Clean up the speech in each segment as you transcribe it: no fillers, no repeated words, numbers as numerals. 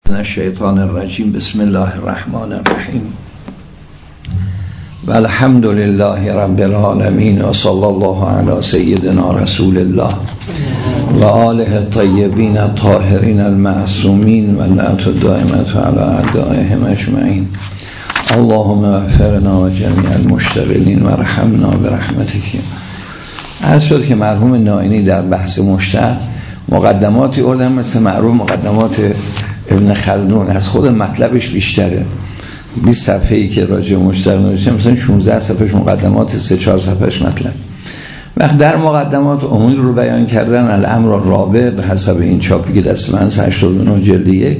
من الشیطان الرجیم. بسم الله الرحمن الرحیم و الحمد لله رب العالمین و صلی الله علی سیدنا رسول الله و آله الطیبین الطاهرین المعصومین و لعنت الدائمة علی اعدائهم اجمعین. اللهم اغفرنا و جمیع المشتغلین و ارحمنا برحمتک. عرض شد که مرحوم نائینی در بحث مشتق مقدماتی اردن مثل معروف مقدمات ابن خلدون، از خود مطلبش بیشتره. 20 صفحه‌ای که راجع به مشتق نوشته مثلا 16 صفحهش مقدمات، 3-4 صفحهش مطلب. وقت در مقدمات امور رو بیان کردن الامر الرابع به حسب این چاپی که دست من 89 جلد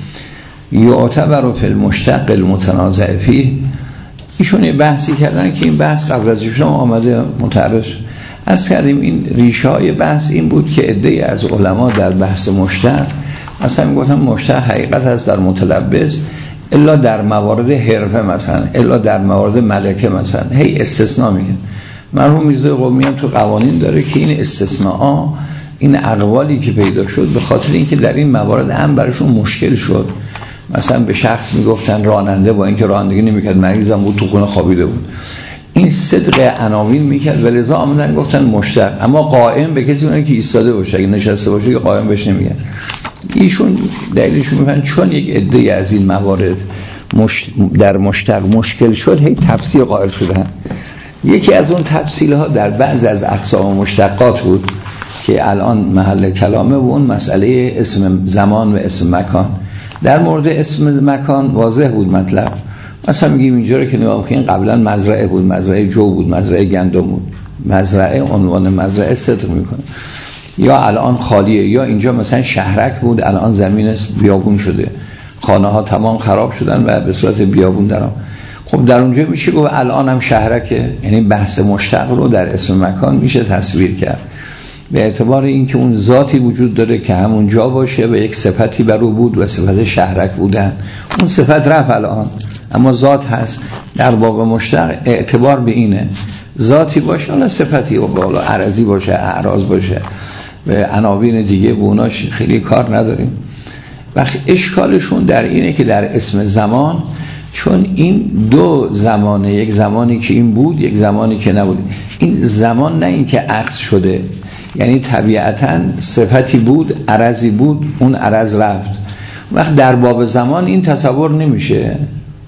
1 یعتبر فی المشتق المتنازع فیه. ایشون یه بحثی کردن که این بحث قبل از ایشون آمده متعرض. از کردیم این ریشه های بحث این بود که عده‌ای از علما در بحث مشتق اصلا میگفتن مشتق حقیقت هست در متلبس الا در موارد حرفه، مثلا الا در موارد ملکه، مثلا هی استثناء میگه. مرحوم میرزا قمی هم تو قوانین داره که این استثناء، این اقوالی که پیدا شد به خاطر اینکه در این موارد هم براشون مشکل شد. مثلا به شخص میگفتن راننده با اینکه رانندگی نمیکرد، مریضم بود تو خونه خوابیده بود، این صدق عناوین میکرد و لذا آمدن گفتن مشتق. اما قائم به کسی اونه که ایستاده باشه، اگه نشسته باشه که قائم بهش نمیگن. ایشون دلیلشون میگن چون یک عده از این موارد در مشتق مشکل شد هی تفسیر قائل شدن. یکی از اون تفصیل ها در بعض از اقسام مشتقات بود که الان محل کلامه، و اون مسئله اسم زمان و اسم مکان. در مورد اسم مکان واضح بود مطلب. مثلا میگیم اینجا رو که نگاه کنین قبلا مزرعه بود، مزرعه جو بود، مزرعه گندم بود. مزرعه عنوان مزرعه صدق میکنه. یا الان خالیه، یا اینجا مثلا شهرک بود الان زمین بیابون شده، خانه ها تمام خراب شدن و به صورت بیابون درام. خب در اونجا میشه گفت الان هم شهرکه. یعنی بحث مشتق رو در اسم مکان میشه تصویر کرد به اعتبار اینکه اون ذاتی وجود داره که همون جا باشه و یک صفتی بر او بود و صفت شهرک بودن. اون صفت رفت الان اما ذات هست. در باب مشتق اعتبار به اینه ذاتی باشه، حالا صفتی و بالا عرضی باشه، اعراض باشه، به عناوین دیگه بوناش خیلی کار نداریم. وقت اشکالشون در اینه که در اسم زمان، چون این دو زمانه، یک زمانی که این بود یک زمانی که نبود. این زمان نه این که عکس شده، یعنی طبیعتاً صفتی بود، عرضی بود، اون عرض رفت. وقت در باب زمان این تصور نمیشه،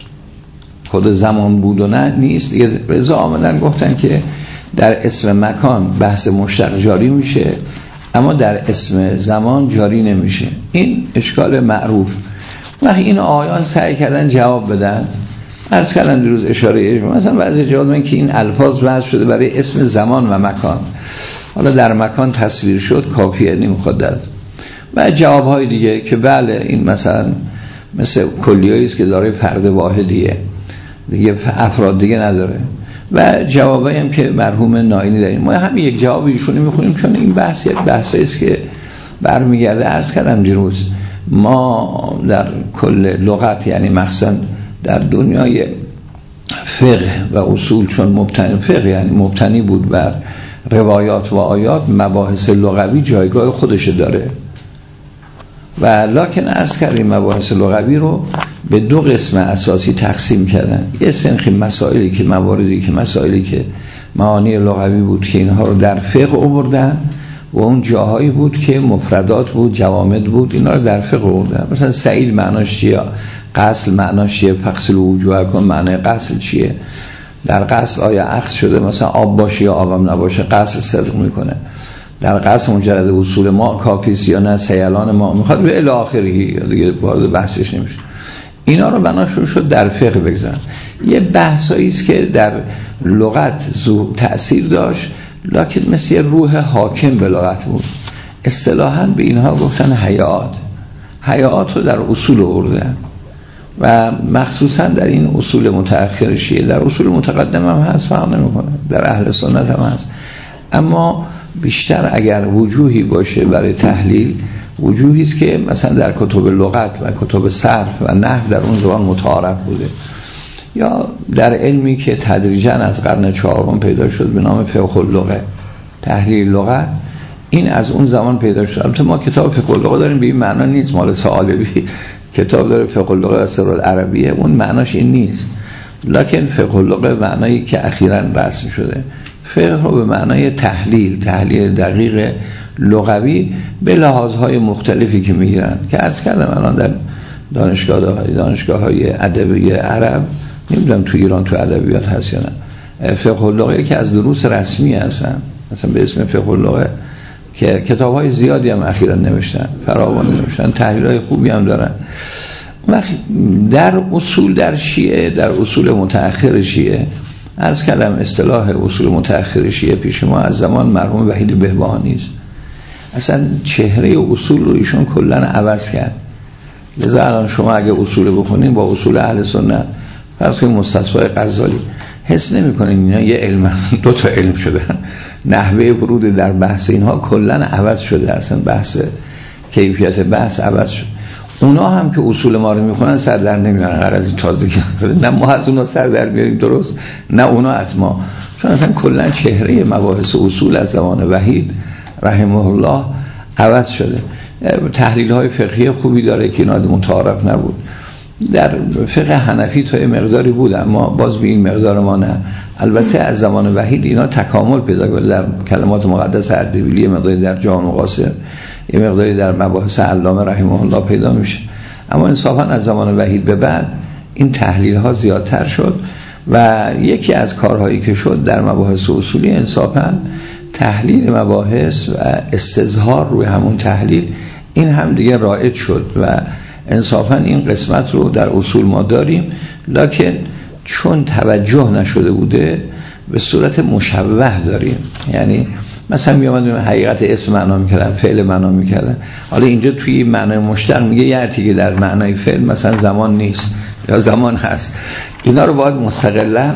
خود زمان بود و نه نیست دیگه. رضا آمدن گفتن که در اسم مکان بحث مشتق جاری میشه اما در اسم زمان جاری نمیشه. این اشکال معروف. وقتی این آیان سعی کردن جواب بدن، عرض کردن دیروز اشاره مثلا بعضی جواب من که این الفاظ وضع شده برای اسم زمان و مکان، حالا در مکان تصویر شد کافیه، نمیخواد داد. و جوابهای دیگه که بله این مثلا مثل کلیه‌ای است که داره فرد واحدیه دیگه، افراد دیگه نداره. و جوابایی هم که مرحوم نائینی داریم، ما همین یک جواب ایشونی میخونیم چون این بحث یک بحثی است که برمیگرده. عرض کردم دیروز ما در کل لغت، یعنی مخصوصا در دنیای فقه و اصول، چون مبتنی فقه یعنی مبتنی بود بر روایات و آیات، مباحث لغوی جایگاه خودش داره. و لکن عرض کردیم مباحث لغوی رو به دو قسم اساسی تقسیم کردن. یه سنخی مسائلی که مواردی که مسائلی که معانی لغوی بود که اینها رو در فقه آوردن، و اون جاهایی بود که مفردات بود، جوامد بود، اینا رو در فقه آوردن. مثلا سعید معناش چیه، غسل معناش چیه، فغسل وجوهکم معنی غسل چیه، در غسل آیا عکس شده مثلا آب باشه یا آبم نباشه غسل صدق میکنه، در غسل مجرد وصول ما کافیست یا نه سیلان ما میخواد به الی آخری، دیگه وارد بحثش نمیشه. اینا رو بناشون شد در فقه بگذارن. یه بحثایی است که در لغت تأثیر داشت لکن مثل یه روح حاکم به لغت بود. اصطلاحاً به اینها گفتن حیات رو در اصول آوردن و مخصوصاً در این اصول متأخر شیعه. در اصول متقدم هم هست، فرق نمیکنه، در اهل سنت هم هست. اما بیشتر اگر وجوهی باشه برای تحلیل، وجوهی است که مثلا در کتب لغت و کتب صرف و نحو در اون زمان متعارف بوده، یا در علمی که تدریجاً از قرن 4 پیدا شد به نام فقه اللغه، تحلیل لغت. این از اون زمان پیدا شد. البته ما کتاب فقه اللغه داریم به این معنا نیست مال ثعالبی، کتاب داره فقه اللغه و اسرار العربیه، اون معناش این نیست، لکن فقه اللغه معنایی که اخیراً رسم شده، فقه رو به معنای تحلیل دقیق لغوی به لحاظهای مختلفی که میگیرن که عرض کردم الان در دانشگاه‌های ادبی عرب، نمیدونم تو ایران تو ادبیات هست یا نه، فقه اللغه که از دروس رسمی هستن، مثلا به اسم فقه اللغه که کتاب‌های زیادی هم اخیراً نوشتن، فراوان نوشتن، تحلیل‌های خوبی هم دارن. در اصول در شیعه، در اصول متأخر شیعه، عرض کردم اصطلاح اصول متأخر شیعه پیش ما از زمان مرحوم وحید بهبهانی است. اصلا چهره اصول رو ایشون کلاً عوض کرد. لذا الان شما اگه اصول بخونین با اصول اهل سنت، فرض کنید مستصفای غزالی، حس نمی‌کنین اینا یه علم، دو تا علم شدن. نحوه ورود در بحث اینها کلاً عوض شده، اصلا بحث کیفیت بحث عوض شد. اونا هم که اصول ما رو میخونن سر در نمیارن، هر از این تازگی نه ما از اونا سر در میاریم درست، نه اونا از ما، چون اصلا کلا چهره مباحث اصول از زمان وحید رحمه الله عوض شده. تحلیل های فقهی خوبی داره که اینا متعارف نبود. در فقه حنفی تا یه مقداری بود، اما باز به این مقدار ما نه. البته از زمان وحید اینا تکامل پیدا کرد، در کلمات مقدس اردبیلی، مقداری در جان و قاصر، یه مقداری در مباحث علامه رحمه الله پیدا میشه. اما انصافا از زمان وحید به بعد این تحلیل ها زیادتر شد و یکی از کارهایی که شد در مباحث اصولی انصافا تحلیل مباحث و استظهار روی همون تحلیل، این هم دیگه رایج شد و انصافا این قسمت رو در اصول ما داریم، لکن چون توجه نشده بوده به صورت مشوه داریم. یعنی مثلا میامدیم حقیقت اسم معنا میکردن، فعل معنا میکردن، حالا اینجا توی معنای مشتق میگه یعنی که در معنای فعل مثلا زمان نیست یا زمان هست. اینا رو باید مستقلا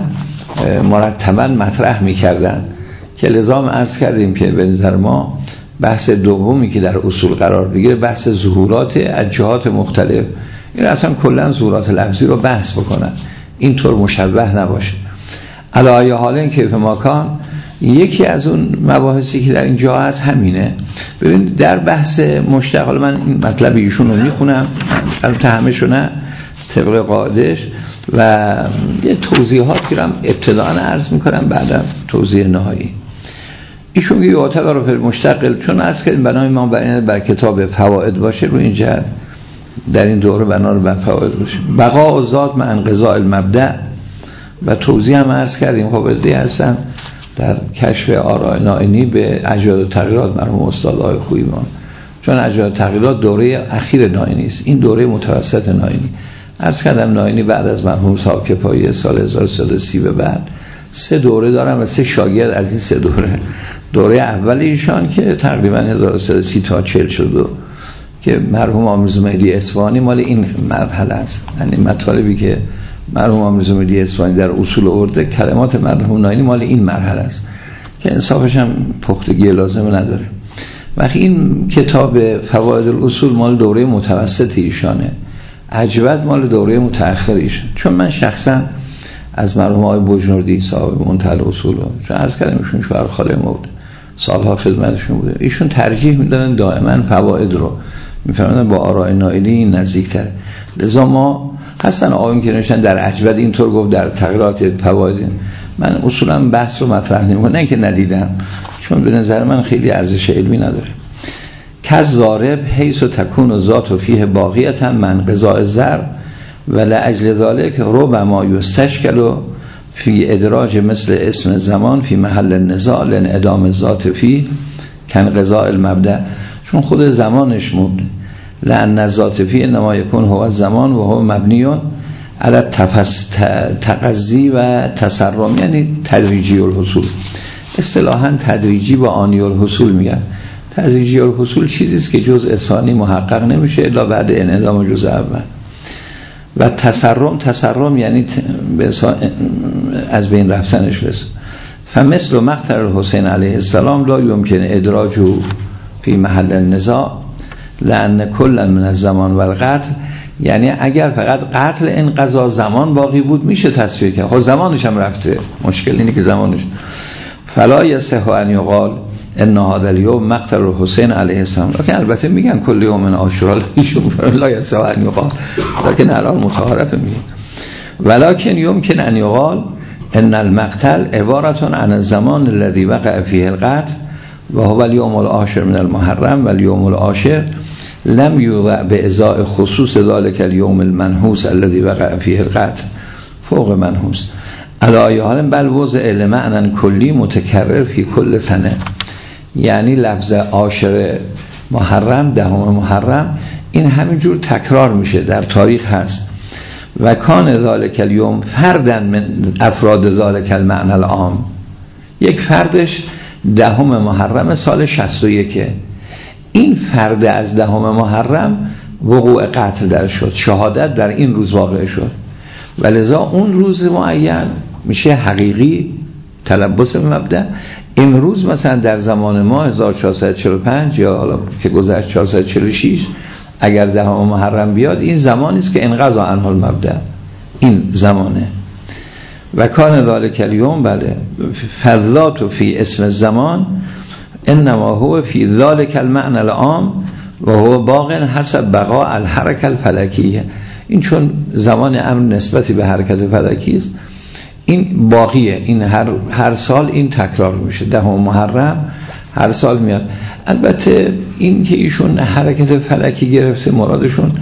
مرتبا مطرح میکردن که لزام عرض کردیم که به نظر ما بحث دومی که در اصول قرار بگیره بحث ظهورات از جهات مختلف، این اصلا کلا ظهورات لفظی رو بحث بکنن، اینطور مشوه نباشه. علی حال این کیف ماکان یکی از اون مباحثی که در اینجا هست همینه. ببینید در بحث مشتق، حالا من این مطلب ایشون رو میخونم، البته همه شونه طبق قاعدش و یه توضیحاتی رو هم ابتداءً عرض میکنم، بعدم توضیح نهایی. ایشون که یعتبر فی المشتق، چون عرض کردیم بنای ما بر کتاب فوائد باشه، رو این جهت در این دوره بنا رو بر فوائد باشه. بقاء ذات مع انقضاء المبدأ، و توضیح هم عرض کردیم خب هستن در کشف آراء نائینی به اجیاد و تغییرات مرحوم استاد آقای خویی ما، چون اجیاد و تغییرات دوره اخیر نائینی است، این دوره متوسط نائینی. عرض کردم نائینی بعد از مرحوم صاحب کفایی سال 1330 به بعد 3 دوره دارن و 3 شاگرد از این 3 دوره اول ایشان که تقریبا 1330 تا 40 شد که مرحوم آمرزو مهدی اصفهانی مال این مرحله است. یعنی مطالبی که مرحوم آمرزو مهدی اصفهانی در اصول آورده، کلمات مرحوم نائینی مال این مرحله است که انصافش هم پختگی لازم نداره. وقتی این کتاب فوائد الاصول مال دوره متوسط ایشانه، عجبت مال دوره متأخر ایشان. چون من شخصا از مرحوم آقای بجنوردی صاحب منتهی الاصول، چون عرض کردم ایشون شوهر خاله ما بوده، سالها خدمتشون بوده، ایشون ترجیح میدادن دائما فواید رو، میفهمن با آراء نائینی نزدیک‌تر. لذا ما هستن آقایون که نوشتن در عجبت اینطور گفت، در تغییرات فواید. من اصولا بحث رو مطرح نمی‌کنم، نه که ندیدم، چون به نظر من خیلی ارزش علمی نداره. کز ضارب حیث تکون و ذات و فیه باقیتا من قضاء ضرب و لاجل ذلك ربما یستشکل فی ادراج مثل اسم زمان فی محل النزاع لانعدام ذات فی کن قضاء المبدأ، چون خود زمانش مبنی لان الذات فی انما یکون هو الزمان و هو مبنی علی تقضی و تسرم، یعنی تدریجی الحصول. اصطلاحاً تدریجی و آنی الحصول میگن. تدریجی الحصول چیزی است که جزء ثانی محقق نمیشه الا بعد انعدام جزء اول. و تسرم یعنی از بین رفتنش بس. فمثل مقتل الحسین علیه السلام لا یمکن ادراجه فی محل النزاع لان کلا من الزمان و القتل، یعنی اگر فقط قتل انقضا زمان باقی بود میشه تصویر کرد، خب زمانش هم رفته، مشکل اینه که زمانش فلا یصح ان یقال ان هذا اليوم مقتل الحسین علیه السلام، لکن البته میگن کل یوم عاشورا لا یسع ان یقال، لکن الان متعارف میگن ولکن یمکن ان یقال ان المقتل عبارة عن الزمان الذي وقع فيه القتل و هو اليوم العاشر من المحرم و اليوم العاشر لم یوضع بإزاء خصوص ذلك اليوم المنحوس الذي وقع فيه القتل فوق منحوس علی ای حال بل وضع لمعنى کلی متکرر فی کل سنه. یعنی لفظ عاشر محرم، دهم محرم، این همینجور تکرار میشه، در تاریخ هست. و کان ذالک الیوم فردا من افراد ذالک المعنى العام، یک فردش دهم محرم سال 61، این فرد از دهم محرم وقوع قتل در شد، شهادت در این روز واقع شد و لذا اون روز معین میشه حقیقی تلبس مبدأ. امروز مثلا در زمان ما 1445 یا حالا که گذشت 446 اگر دهم محرم بیاد، این زمانی است که انقضا عنه المبدأ، این زمانه. و کان ذالک الیوم بله فذات فی اسم الزمان انما هو فی ذالک المعنى العام و هو باق حسب بقاء الحرکه الفلکیه. این چون زمان امر نسبتی به حرکت فلکی است، این باقیه، این هر سال این تکرار میشه، دهم محرم هر سال میاد. البته این که ایشون حرکت فلکی گرفته مرادشون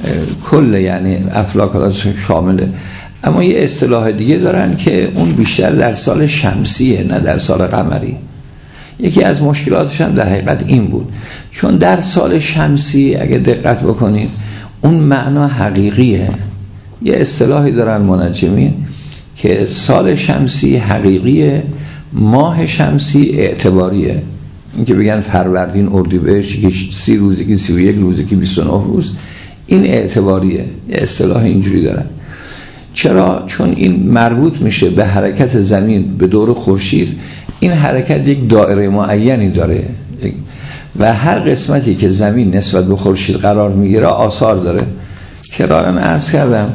کل یعنی افلاک شامله، اما یه اصطلاح دیگه دارن که اون بیشتر در سال شمسیه نه در سال قمری. یکی از مشکلاتش هم در حقیقت این بود، چون در سال شمسی اگه دقت بکنید اون معنا حقیقیه. یه اصطلاحی دارن منجمین که سال شمسی حقیقیه، ماه شمسی اعتباریه. این که بگن فروردین، اردیبهشت، یکی 30 روز، یکی 31 روز، یکی 29 روز، این اعتباریه. یه اصطلاح اینجوری دارن. چرا؟ چون این مربوط میشه به حرکت زمین به دور خورشید. این حرکت یک دایره معینی داره و هر قسمتی که زمین نسبت به خورشید قرار میگیره آثار داره. کرارن عرض کردم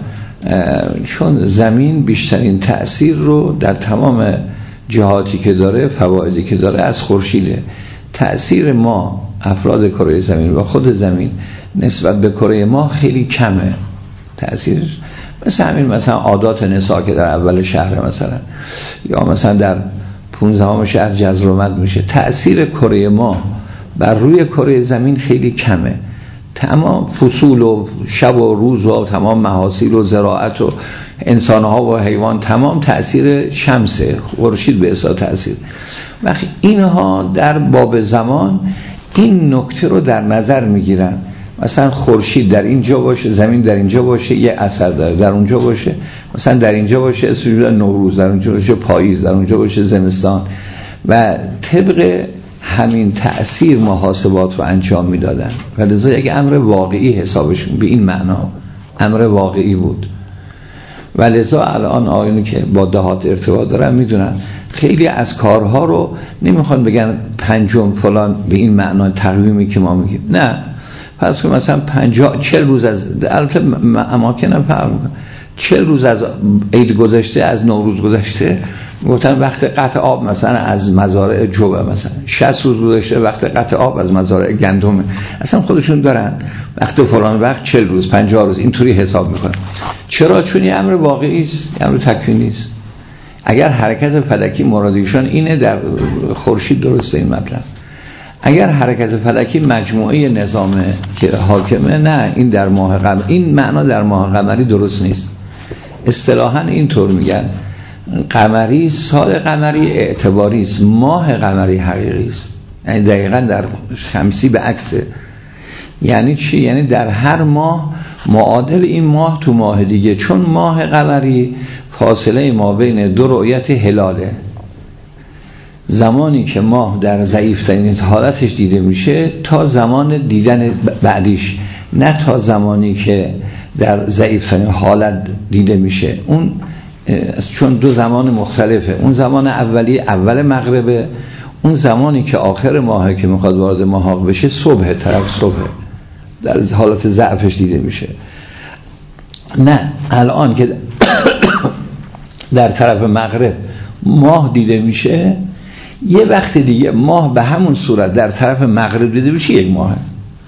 چون زمین بیشترین تأثیر رو در تمام جهاتی که داره، فوایدی که داره، از خورشیده. تأثیر ما افراد کره زمین و خود زمین نسبت به کره ما خیلی کمه تأثیرش. مثل همین مثلا عادات نساء که در اول شهر مثلا، یا مثلا در 15 شهر جذر و مد میشه. تأثیر کره ما بر روی کره زمین خیلی کمه. تمام فصول و شب و روز و تمام محاصیل و زراعت و انسانها و حیوان تمام تأثیر شمسه، خورشید به اصلا تأثیر. وقتی اینها در باب زمان این نکته رو در نظر میگیرن، مثلا خورشید در اینجا باشه، زمین در اینجا باشه یه اثر داره، در اونجا باشه مثلا در اینجا باشه اسمش نوروز، در اونجا باشه پاییز، در اونجا باشه زمستان، و طبق همین تأثیر محاسبات رو انجام میدادن. ولذا یک امر واقعی حسابشون به این معنا امر واقعی بود. ولذا الان آیونی که با دهات ارتباط دارن میدونن خیلی از کارها رو نمیخوان بگن پنجم فلان به این معنا تقویمی که ما میگیم، نه، پس که مثلا 40 روز از البته اماکن هم فرق میکنه، 40 روز از عید گذشته، از نوروز گذشته، گفتن وقت قطع آب مثلا از مزارع جوه، مثلا 60 روز گذشته وقت قطع آب از مزارع گندم. اصلا خودشون دارن وقت فلان وقت 40 روز 50 روز اینطوری حساب میکنن. چرا؟ چون یه امر واقعی است، یه امر تکوینی است. اگر حرکت فلکی مرادیشان اینه، در خورشید درسته این مطلب. اگر حرکت فلکی مجموعه نظامه که حاکمه، نه، این در ماه قمری، این معنا در ماه قمری درست نیست. اصطلاحاً اینطور میگن قمری، سال قمری اعتباری است، ماه قمری حقیقی است. یعنی دقیقاً در شمسی به عکسه. یعنی چی؟ یعنی در هر ماه معادل این ماه تو ماه دیگه، چون ماه قمری فاصله ما بین دو رؤیت هلاله. زمانی که ماه در ضعیف‌ترین حالتش دیده میشه تا زمان دیدن بعدیش، نه تا زمانی که در ضعیف‌ترین حالت دیده میشه. اون چون دو زمان مختلفه. اون زمان اولی اول مغربه، اون زمانی که آخر ماهه که میخواد وارد ماهاق بشه صبح، طرف صبح در حالت ضعفش دیده میشه. نه الان که در طرف مغرب ماه دیده میشه، یه وقت دیگه ماه به همون صورت در طرف مغرب دیده بشه یک ماهه.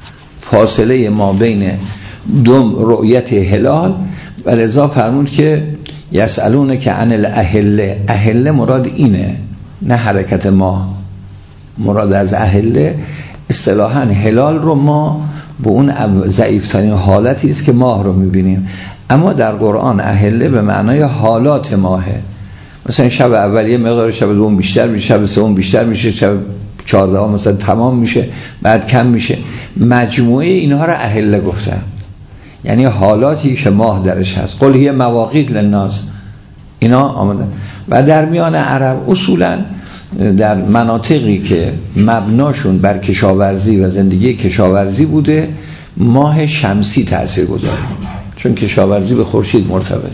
فاصله ما بین دو رؤیت هلال و لذا فرمود که یسألونه که عن الاهله، اهله مراد اینه نه حرکت ماه، مراد از اهله اصطلاحاً هلال رو ما به اون ضعیفترین حالتی است که ماه رو میبینیم، اما در قرآن اهله به معنای حالات ماهه. مثلا شب اولیه مقدار، شب دوم بیشتر میشه، شب سوم بیشتر میشه، شب 14 مثلا تمام میشه، بعد کم میشه. مجموعه اینها رو اهله گفتن، یعنی حالاتی که ماه درش هست. قل هی مواقیت للناس، اینا آمدن. و در میان عرب اصولا در مناطقی که مبناشون بر کشاورزی و زندگی کشاورزی بوده، ماه شمسی تأثیر گذاره، چون کشاورزی به خورشید مرتبط.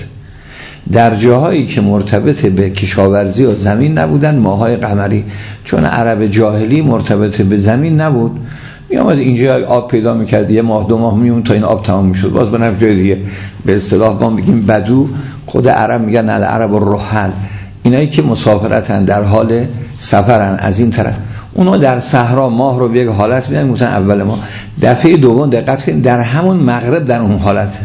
در جاهایی که مرتبط به کشاورزی و زمین نبودن، ماهای قمری، چون عرب جاهلی مرتبط به زمین نبود، میامد اینجا آب پیدا میکرد، یه ماه دو ماه میمون تا این آب تمام میشد، باز به نفع جای دیگه. به اصطلاح ما بگیم بدو، خود عرب میگن العرب الرحل، اینایی که مسافرتن، در حال سفرن از این طرف. اونا در صحرا ماه رو به یک حالت میدن، میگن اول ما، دفعه دوم دقت کنید در همون مغرب در اون حالته،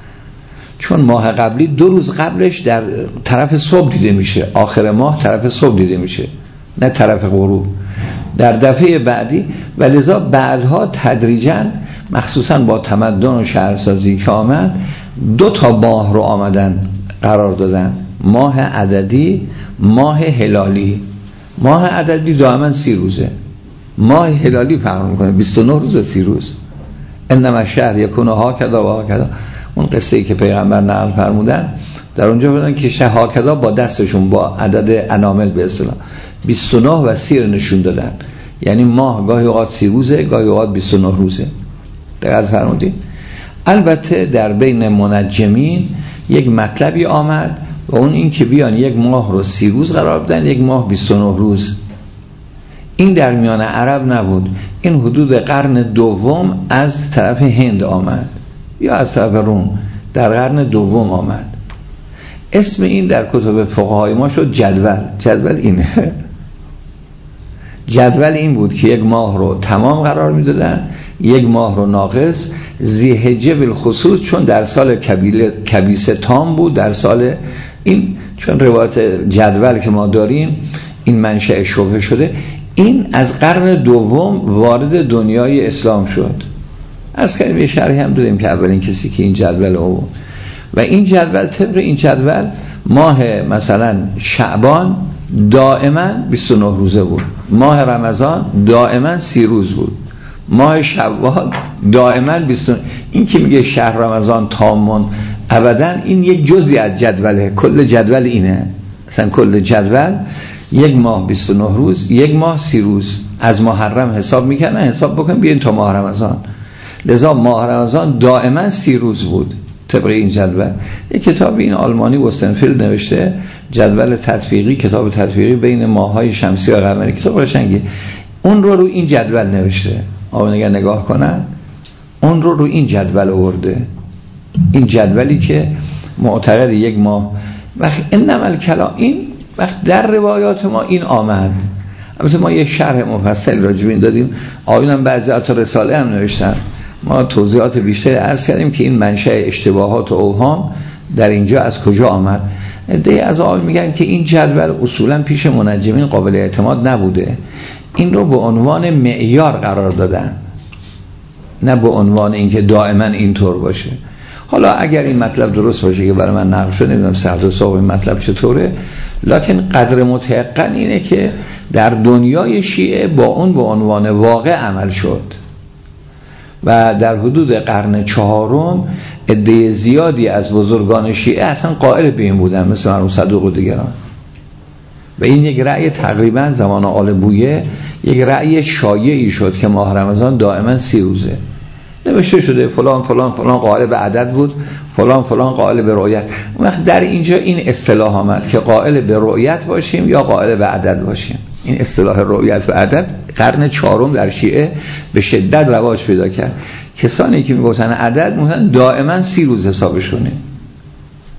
چون ماه قبلی 2 روز قبلش در طرف صبح دیده میشه، آخر ماه طرف صبح دیده میشه نه طرف غروب. در دفعه بعدی و لذا بعدها تدریجاً مخصوصاً با تمدن و شهرسازی که آمد 2 تا ماه رو آمدن قرار دادن، ماه عددی، ماه هلالی. ماه عددی دائما 30 روزه، ماه هلالی فرق میکنه 29 روز و 30 روز. انما شهر یکون هاکذا و هاکذا، اون قصه ای که پیغمبر نقل فرمودن در اونجا بودن که شه هاکذا با دستشون با عدد انامل به اصطلاح 29 و 30 نشون دادن، یعنی ماه گاهی اوقات 30 روزه گاهی اوقات 29 روزه. دقت فرمودید؟ البته در بین منجمین یک مطلبی آمد و اون این که بیان یک ماه رو 30 روز قرار بدن، یک ماه 29 روز. این در میان عرب نبود، این حدود قرن دوم از طرف هند آمد یا از طرف روم، در قرن دوم آمد. اسم این در کتب فقهای ما شد جدول. جدول اینه، جدول این بود که یک ماه رو تمام قرار میدادن، یک ماه رو ناقص. ذی‌حجه بالخصوص چون در سال کبیسه تام بود، در سال این، چون روایت جدول که ما داریم این منشأ شبهه شده، این از قرن دوم وارد دنیای اسلام شد. از کنیم یه شرحی هم دادیم که اولین کسی که این جدول آورد. و این جدول طبق این جدول ماه مثلا شعبان دائما 29 روزه بود، ماه رمضان دائما 30 روز بود، ماه شوال دائما 29. این که میگه شهر رمضان تامون ابدا، این یک جزئی از جدوله، کل جدول اینه. مثلا کل جدول یک ماه 29 روز، یک ماه 30 روز. از محرم حساب میکنن، حساب بکن بیاین تا ماه رمضان. لذا ماه رمضان دائما 30 روز بود طبق این جدول. یک کتاب این آلمانی وستنفیلد نوشته، جدول تطبیقی، کتاب تطبیقی بین ماه‌های شمسی و قمری، کتاب قشنگی. اون رو این جدول نوشته. آقا نگاه کنن، اون رو این جدول آورده. این جدولی که معتقد یک ماه وقت انما الکلام، این وقت در روایات ما این آمد. البته ما یه شرح مفصل راجع به این دادیم، آیون هم بعضی تا رساله هم نوشتن، ما توضیحات بیشتری عرض کردیم که این منشأ اشتباهات و اوهام در اینجا از کجا آمد. عده‌ای از آقایون میگن که این جدول اصولا پیش منجمین قابل اعتماد نبوده، این رو به عنوان معیار قرار دادن، نه به عنوان اینکه دائما اینطور باشه. حالا اگر این مطلب درست باشه که برای من نقل شده، نمیدونم سعد و صاحب این مطلب چطوره، لکن قدر متيقن اینه که در دنیای شیعه با اون به عنوان واقع عمل شد و در حدود قرن 4 عده زیادی از بزرگان شیعه اصلا قائل به این بودن، مثل مرحوم صدوق و دیگران. و این یک رأی تقریبا زمان آل بویه یک رأی شایعی شد که ماه رمضان دائما 30 روزه. نوشته شده فلان فلان فلان قائل به عدد بود، فلان فلان قائل به رؤیت. وقت در اینجا این اصطلاح آمد که قائل به رؤیت باشیم یا قائل به عدد باشیم. این اصطلاح رؤیت و عدد قرن 4 در شیعه به شدت رواج پیدا کرد. کسانی که میگفتن عدد میگفتن دائما 30 روز حسابش کنیم،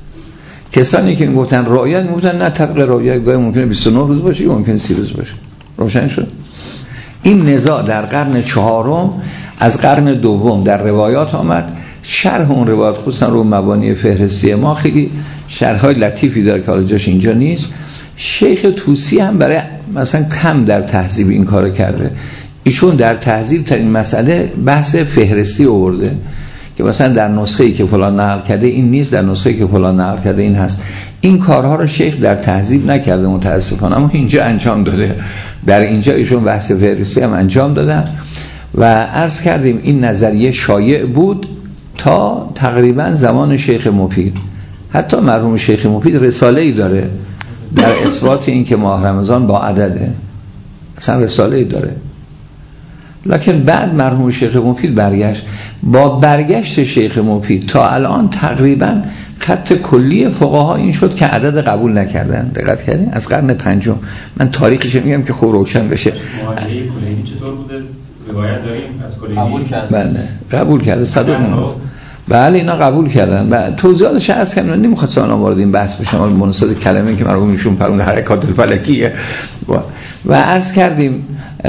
کسانی که میگفتن رؤیت میگفتن نه طبق رؤیت گاهی ممکنه 29 روز باشه یا ممکنه 30 روز باشه. روشن شد. این نزاع در قرن چهارم از قرن دوم در روایات آمد. شرح اون روایات خصوصا رو مبانی فهرستی ما خیلی شرح‌های لطیفی داره که حالا جاش اینجا نیست. شیخ طوسی هم برای مثلا کم در تهذیب این کارو کرده. ایشون در تهذیب ترین مسئله بحث فهرستی آورده که مثلا در نسخه‌ای که فلان نقل کرده این نیست، در نسخه‌ای که فلان نقل کرده این هست. این کارها رو شیخ در تهذیب نکرده متاسفانه، اما اینجا انجام داده. در اینجا ایشون بحث فهرستی هم انجام دادن و عرض کردیم این نظریه شایع بود تا تقریبا زمان شیخ مفید. حتی مرحوم شیخ مفید رساله‌ای داره در اثبات این که ماه رمضان با عدده، اصلا رساله‌ای داره. لکن بعد مرحوم شیخ مفید برگشت. با برگشت شیخ مفید تا الان تقریبا خط کلی فقها این شد که عدد قبول نکردن. دقت کردین؟ از قرن پنجم. من تاریخش میگم که خوب روشن بشه. مواجهه کلینی چطور بوده؟ روایت داریم از کلینی قبول کرد. بله قبول کرده 109. بله اینا قبول کردن. و توضیحاتش عرض کردم، نمیخواستم الان وارد این بحث بشم مناسبت کلمه که مرحوم ایشون فرمود حرکات الفلکیه. و عرض کردیم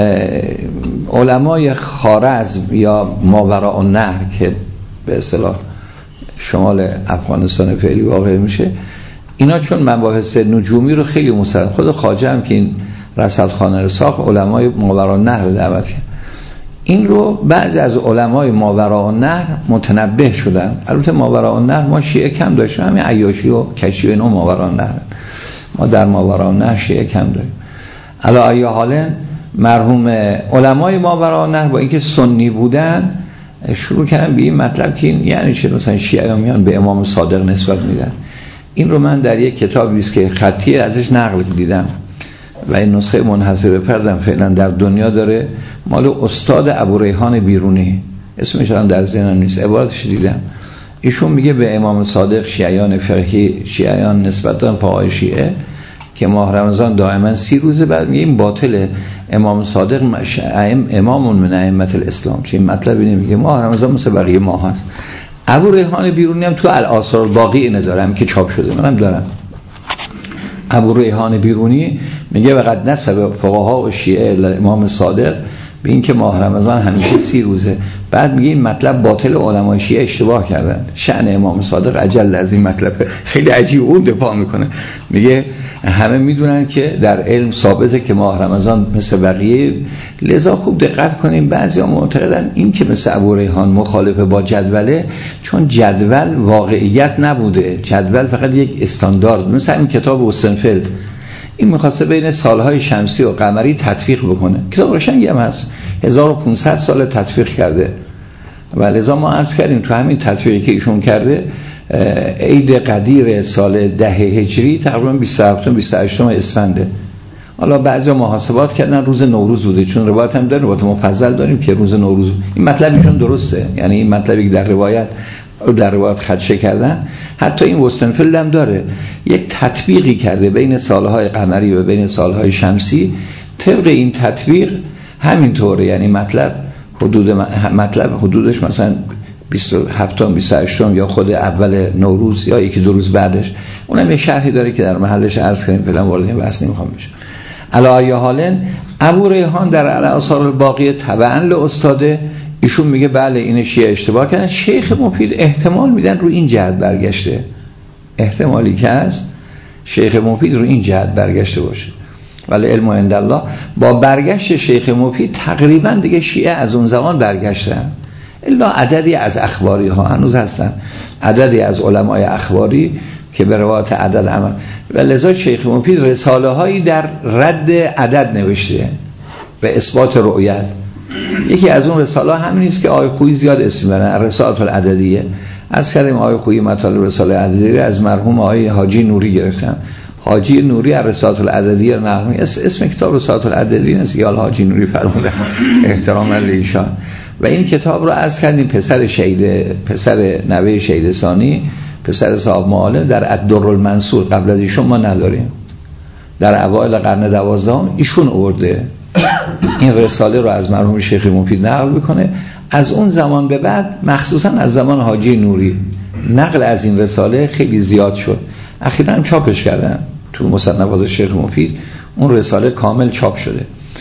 علمای خوارزم یا ماوراء النهر که به اصطلاح شمال افغانستان فعلی واقع میشه، اینا چون مباحث نجومی رو خیلی مستند، خود خواجه هم که این رصدخانه رو ساخت علمای ماوراء النهر دعوت کرد. این رو بعضی از علمای ماوراء النهر متنبه شدن. البته ماوراء النهر ما شیعه کم داشتیم، همین عیاشی و کشی و اینا ماوراء النهر، ما در ماوراء النهر شیعه کم داریم. علی ای حال مرحوم علمای ماوراء النهر با اینکه سنی بودن شروع کردن به این مطلب که این یعنی چه، مثلا شیعه میان به امام صادق نسبت میدن. این رو من در یک کتابی است که خطی ازش نقل دیدم و این نسخه منحصر به فردم فعلا در دنیا داره، مال استاد ابوریحان بیرونی، اسمش هم در ذهنم نیست، عبارتش دیدم. ایشون میگه به امام صادق شیعیان فقهی شیعیان نسبت دارن، پاهای شیعه که ماه رمضان دائما 30 روزه. بعد میگه این باطله، امام صادق امام من ائمه الاسلام. چه این مطلب اینه، میگه ماه رمضان مثل بقیه ماه هست. ابوریحان بیرونی هم تو الآثار الباقی اینو دارم که چاپ شده، منم دارم. ابوریحان بیرونی میگه وقد نسب فقها و شیعه امام صادق به این که ماه رمضان همیشه 30 روزه. بعد میگه این مطلب باطل، علمای شیعه اشتباه کردن، شأن امام صادق اجل از این مطلب. خیلی عجیب اون دفاع میکنه، میگه همه میدونن که در علم ثابته که ماه رمضان مثل بقیه، لذا خوب دقت کنیم. بعضیا معتقدن این که مثل ابوریحان مخالف با جدوله، چون جدول واقعیت نبوده، جدول فقط یک استاندارد. مثل این کتاب اوستنفلد، این میخواسته بین سالهای شمسی و قمری تطبیق بکنه، کتاب قشنگی هم هست، 1500 سال تطبیق کرده. و لذا ما عرض کردیم تو همین تطبیقی که ایشون کرده، عید قدیر سال 10 هجری تقریبا 27-28 اسفنده. حالا بعضیا محاسبات کردن روز نوروز بوده، چون روایت هم داریم، روایت مفصل داریم که روز نوروز. این مطلب ایشون درسته، یعنی این مطلبی که در روایت خدشه کردن، حتی این وستنفلد هم داره، یک تطبیقی کرده بین سالهای قمری و بین سالهای شمسی. طبق این تطبیق همینطوره، یعنی مطلب حدودش مثلا 27-28 یا خود اول نوروز یا یکی 2 روز بعدش. اونم یه شرحی داره که در محلش عرض کنیم، فعلا وارد این بحث نمیخوام بشم. علی ای حال ابوریحان در الاثار الباقیه تبعا لاستاده، ایشون میگه بله این شیعه اشتباه کردن. شیخ مفید احتمال میدن رو این جهت برگشته، احتمالی که هست شیخ مفید رو این جهت برگشته باشه. ولی علم عند الله، با برگشت شیخ مفید تقریبا دیگه شیعه از اون زمان برگشتن، الا عددی از اخباری ها هنوز هستن، عددی از علمای اخباری که به روایت عدد عمل. و لذا شیخ مفید رساله هایی در رد عدد نوشته به اثبات رؤیت. یکی از اون رساله همین است که آقای خویی زیاد اسم برن، رسالات العددیه. از کردیم آقای خویی مطالب رساله عددیه از مرحوم آقای حاجی نوری گرفتن. حاجی نوری از رسالات العددیه نقل، اسم کتاب رسالات العددیه است که حاجی نوری فرمودن احتراما لیشان. و این کتاب رو عرض کردیم پسر نوه شهید ثانی، پسر صاحب معالم، در الدر المنصور قبل از ایشون ما نداریم، در اوایل قرن 12 ایشون آورده این رساله رو از مرحوم شیخ مفید نقل میکنه. از اون زمان به بعد، مخصوصا از زمان حاجی نوری، نقل از این رساله خیلی زیاد شد. اخیراً هم چاپش کردن تو مصنفات شیخ مفید، اون رساله کامل چاپ شده.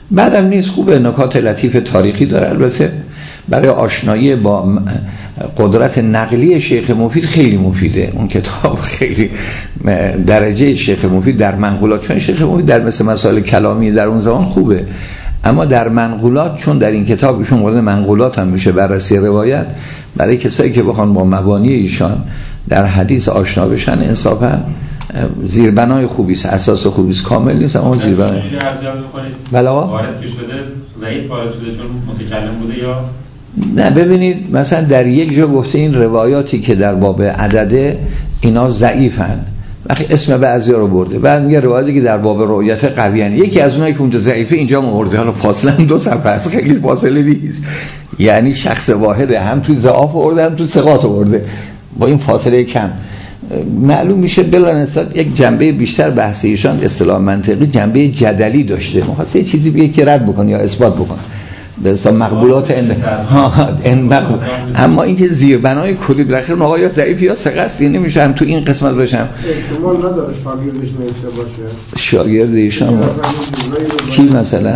بعدم نیست، خوبه، نکات لطیف تاریخی داره. البته برای آشنایی با قدرت نقلی شیخ مفید خیلی مفیده اون کتاب، خیلی درجه شیخ مفید در منقولات، چون شیخ مفید در مثل مسائل کلامی در اون زمان خوبه، اما در منقولات چون در این کتاب ایشون وارد منقولات هم میشه، بررسی روایت، برای کسایی که بخوان با مبانی ایشان در حدیث آشنا بشن انصافا زیربنای خوبی است، اساس خوبی است، کامل نیست اما زیربنای. بله وارد شده ضعیف وارد شده چون متکلم بوده یا نه؟ ببینید مثلا در یک جا گفته این روایاتی که در باب عدده اینا ضعیفن، وقتی اسم بعضیا رو برده، بعد میگه روایاتی که در باب رؤیت قویان، یکی از اونایی که اونجا ضعیفه اینجا مرده، حالا فاصله 2 صفحه است، خیلی فاصله نیست، یعنی شخص واحده، هم تو ضعاف آورده هم تو ثقات آورده، با این فاصله کم معلوم میشه بلانسات یک جنبه بیشتر بحث ایشان اصطلاح منطقی جنبه جدلی داشته، می‌خواسته یه چیزی بگه که رد بکنه یا اثبات بکنه به حساب مقبولات اما اینکه زیربنای کلی بالاخره آقا یا ضعیف یا ثقه است، نمیشه هم تو این قسمت باشم. احتمال نداره شاگردش نمیشه باشه. شاگرد ایشان کی مثلا؟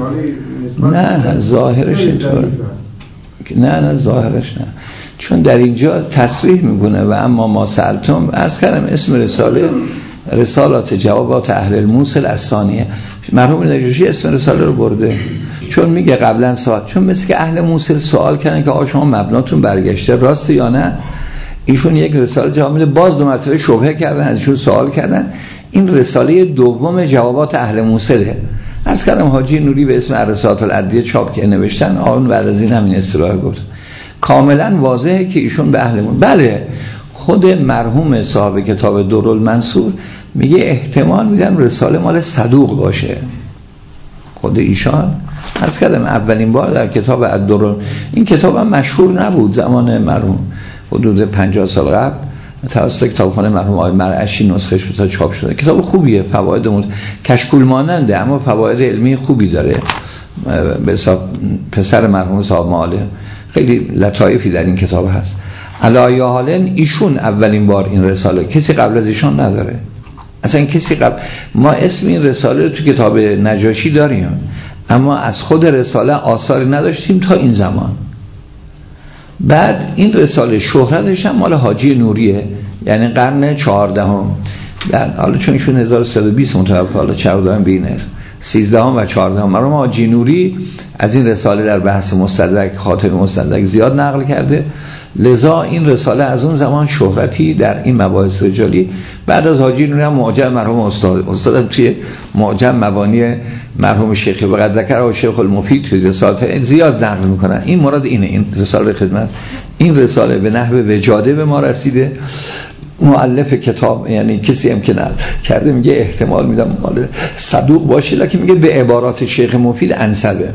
نه ظاهرش اینطور، نه ظاهرش نه، چون در اینجا تصریح میکنه و اما ما سألتم، عرض کردم اسم رساله رسالات جوابات اهل الموصل الثانیه، مرحوم نجاشی اسم رساله رو برده چون میگه قبلا سوال، چون مثل که اهل موصل سوال کردن که آقا شما مبناتون برگشته راسته یا نه، ایشون یک رساله جواب میده، باز 2 مرتبه شبهه کردن، ازشون سوال کردن، این رساله دوم جوابات اهل موصله. عرض کردم حاجی نوری به اسم الرسالات العدیه چاپ که نوشتن، آن بعد از این همین اصطلاح گفت، کاملا واضحه که ایشون به اهل موصل. بله خود مرحوم صاحب کتاب درالمنصور میگه احتمال میدم رساله مال صدوق باشه، خود ایشان. عرض کردم اولین بار در کتاب الدرر، این کتاب هم مشهور نبود زمان مرحوم، حدود 50 سال قبل توسط کتابخانه مرحوم آقای مرعشی نسخهش بسیار چاپ شده، کتاب خوبیه، فواید کشکول ماننده اما فواید علمی خوبی داره، به حساب پسر مرحوم صاحب معالم خیلی لطایفی در این کتاب هست. علی حال ایشون اولین بار این رساله، کسی قبل از ایشون نداره اصلا، کسی قبل، ما اسم این رساله رو تو کتاب نجاشی داریم اما از خود رساله آثاری نداشتیم تا این زمان. بعد این رساله شهرتش هم مال حاجی نوریه، یعنی قرن 14 حالا چون ایشون 1320 متوفی، حالا 14 بینه 13 و 14 مرحوم حاجی نوری از این رساله در بحث مستدرک خاطر مستدرک زیاد نقل کرده، لذا این رساله از اون زمان شهرتی در این مباحث رجالی. بعد از حاجی نوری هم معجم مرحوم استاد توی معجم مبانی مرحوم شیخ وقد ذکر و شیخ المفید توی رساله زیاد نقل میکنن. این مراد اینه، این رساله خدمت، این رساله به نحو وجاده به ما رسیده، مؤلف کتاب یعنی کسی هم که نقل کرده میگه احتمال میدم مال صدوق باشه، لکن میگه به عبارات شیخ مفید انسبه،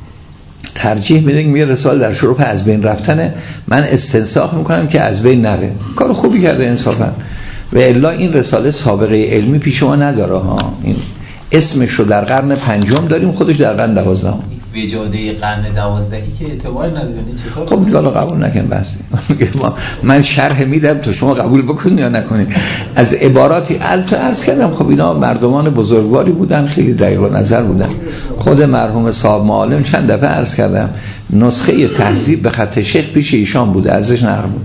ترجیح میده، میگه رساله در شروع از بین رفتنه، من استنساخ میکنم که از بین نره. کار خوبی کرده انصافا، و الا این رساله سابقه علمی پیش ما نداره ها، این اسمش رو در قرن 5 داریم، خودش در قرن 12 وجاده قرن 12 که اعتبار نداره. چطور؟ خب حالا قبول نکن بس من شرح میدم تو شما قبول بکنید یا نکنید. از عباراتی البته عرض کردم خب اینا مردمان بزرگواری بودن، خیلی دقیق نظر بودن. خود مرحوم صاحب معالم چند دفعه عرض کردم نسخه تهذیب به خط شیخ پیش ایشان بوده، ازش نقل بود.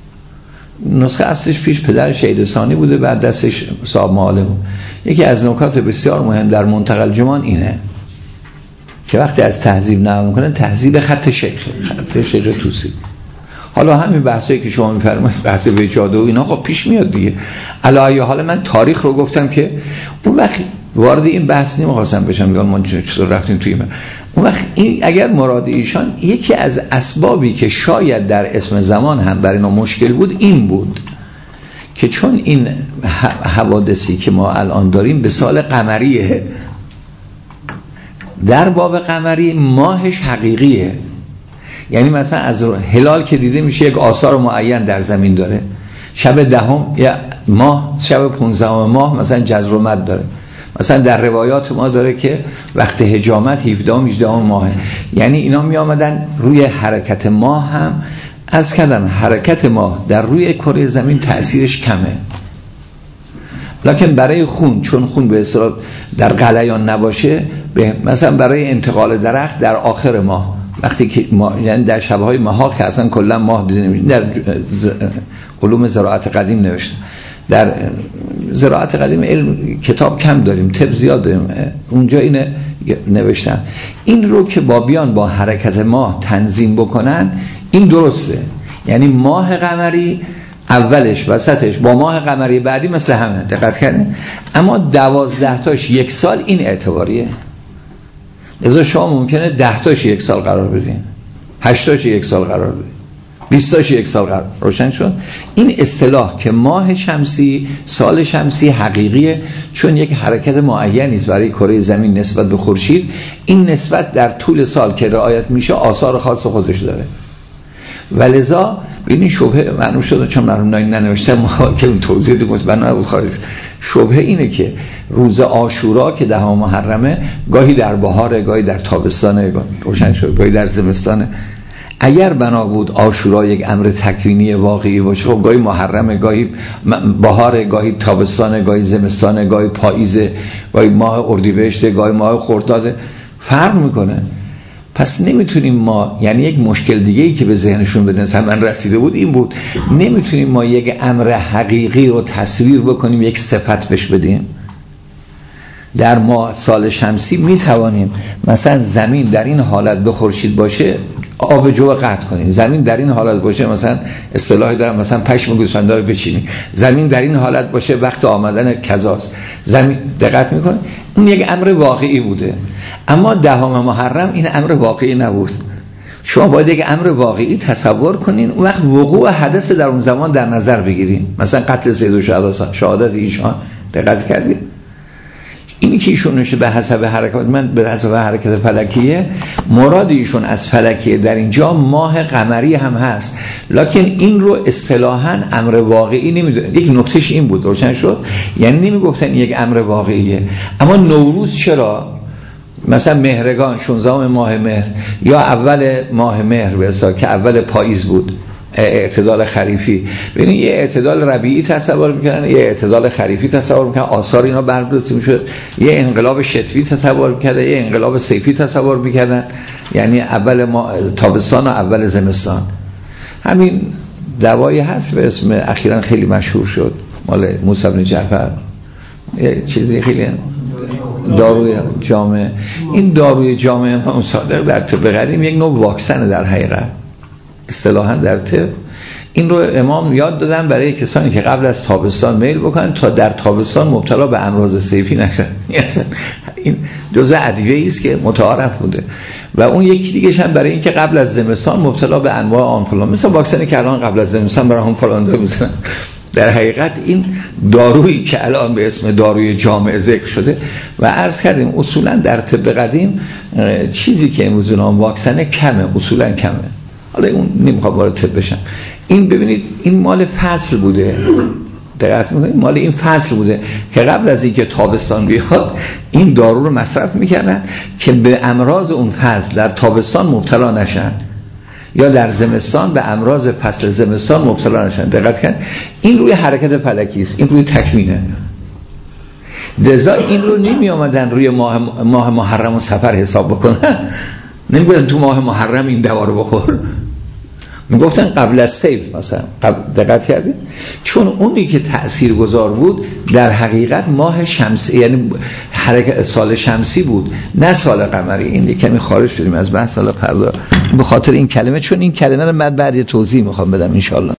نسخه اصلش پیش پدر شهید ثانی بوده، بعد دستش صاحب معالم. یکی از نکات بسیار مهم در منتقل جمان اینه که وقتی از تهذیب نقل میکنن تهذیب خط شیخ توسی. حالا همین بحثایی که شما میفرمایید بحث وجاده و اینا خب پیش میاد دیگه. علاوه حالا من تاریخ رو گفتم که اون وقت وارد این بحث نمیخواستم بشم، میگم ما چطور رفتیم توی من. اون وقت این اگر مراد ایشان یکی از اسبابی که شاید در اسم زمان هم برای اینا مشکل بود این بود که چون این حوادثی که ما الان داریم به سال قمریه، در باب قمری ماهش حقیقیه، یعنی مثلا از هلال که دیده میشه یک آثار معین در زمین داره، شب 10 یا ماه، شب 15 ماه مثلا جزر و مد داره، مثلا در روایات ما داره که وقت حجامت 17 و 18 ماهه، یعنی اینا می آمدن روی حرکت ماه هم از کردم حرکت ماه در روی کره زمین تأثیرش کمه، لکن برای خون چون خون به اصطلاح در غلیان نباشه مثلا برای انتقال درخت در آخر ماه، وقتی که یعنی در شبهای ماه که اصلا کلا ماه دیده نمیشه، در علوم زراعت قدیم نوشته. در زراعت قدیم علم کتاب کم داریم، طب زیاد داریم، اونجا اینه نوشتن. این رو که بیان با حرکت ماه تنظیم بکنن، این درسته. یعنی ماه قمری اولش وسطش با ماه قمری بعدی مثل همه، دقت کردین؟ اما 12 تاش یک سال این اعتباریه. لذا شما ممکنه 10 تاش یک سال قرار بدین، 8 تاش یک سال قرار بدین، 20 تاش یک سال قرار. روشن شد؟ این اصطلاح که ماه شمسی سال شمسی حقیقیه، چون یک حرکت معینی است برای کره زمین نسبت به خورشید. این نسبت در طول سال که رعایت میشه آثار خاص خودش داره. ولذا ببینید شبهه معلوم شده، چون من ننوشتم ما که اون توضیح دیگه بنا نبود خارج. شبهه اینه که روز عاشورا که 10 محرمه، گاهی در بهار، گاهی در تابستان، روشن شد، گاهی در زمستان. اگر بنا بود عاشورا یک امر تکوینی واقعی باشه، خب گاهی محرمه، گاهی بهار، گاهی تابستان، گاهی زمستان، گاهی پاییزه، گاهی ماه اردیبهشت، گاهی ماه خرداد، فرق میکنه. پس نمیتونیم ما، یعنی یک مشکل دیگه ای که به ذهنشون به من رسیده بود این بود، نمیتونیم ما یک امر حقیقی رو تصویر بکنیم، یک صفت بهش بدیم. در ما سال شمسی میتوانیم مثلا زمین در این حالت به خورشید باشه، آب جو قطع کنیم. زمین در این حالت باشه، مثلا اصطلاحی دارم، مثلا پشم گوسفند رو بچینیم. زمین در این حالت باشه، وقت آمدن کذاست. زمین، دقت میکنه؟ این یک امر واقعی بوده. اما 10 محرم این امر واقعی نبود. شما باید یک امر واقعی تصور کنین، اون وقت وقوع حدث در اون زمان در نظر بگیریم. مثلا قتل سید الشهدا، شهادت ایشان، دقت کردید؟ اینی که ایشون نشه به حسب حرکت، من به حسب حرکت فلکیه، مراد ایشون از فلکیه در اینجا ماه قمری هم هست، لکن این رو اصطلاحاً امر واقعی نمیدونه. یک نکتهش این بود، روشن شد؟ یعنی نمیگفتن یک امر واقعیه. اما نوروز چرا؟ مثلا مهرگان 16 ماه مهر یا اول ماه مهر بسا که اول پاییز بود، اعتدال خریفی. ببینید یه اعتدال ربیعی تصور میکنن، یه اعتدال خریفی تصور میکنن، آثار اینا بررسی میشد. یه انقلاب شتوی تصور میکردن، یه انقلاب صیفی تصور میکردن، یعنی اول تابستان و اول زمستان. همین دوایی هست به اسم، اخیراً خیلی مشهور شد، مال موسی بن جعفر، یه چیزی خیلی، داروی جامع. این داروی جامع امام صادق در طب قدیم یک نوع واکسن در حقیقت، اصطلاحاً در طب. این رو امام یاد دادن برای کسانی که قبل از تابستان میل بکنن تا در تابستان مبتلا به امراض صیفی نشن. این جزء ادویه‌ای است که متعارف بوده. و اون یکی دیگه‌ش هم برای اینکه قبل از زمستان مبتلا به انواع آنفولانزا، مثلا واکسنی که الان قبل از زمستان برای آنفولانزا میزنن. در حقیقت این دارویی که الان به اسم داروی جامع ذکر شده و عرض کردیم اصولا در طب قدیم چیزی که امروز نام واکسنه کمه، اصولا کمه. حالا اون نمیخوام وارد طب بشم. این ببینید این مال فصل بوده، دقت میکنید؟ مال این فصل بوده که قبل از اینکه تابستان بیاد این دارو رو مصرف میکردن که به امراض اون فصل در تابستان مبتلا نشن، یا در زمستان به امراض فصل زمستان مبتلا نشن. دقت کن، این روی حرکت فلکی است، این روی تکوینه. لذا این رو نمی آمدن روی ماه محرم و صفر حساب بکنن، نمیگفتن تو ماه محرم این دوا رو بخور، میگفتن قبل از صیف مثلا. دقت کردید؟ چون اونی که تأثیرگذار بود در حقیقت ماه شمسی، یعنی حرکت سال شمسی بود، نه سال قمری. این کمی خارج شدیم از بحث، حالا به خاطر این کلمه، چون این کلمه رو بعد یه توضیح میخوام بدم ان شاء الله.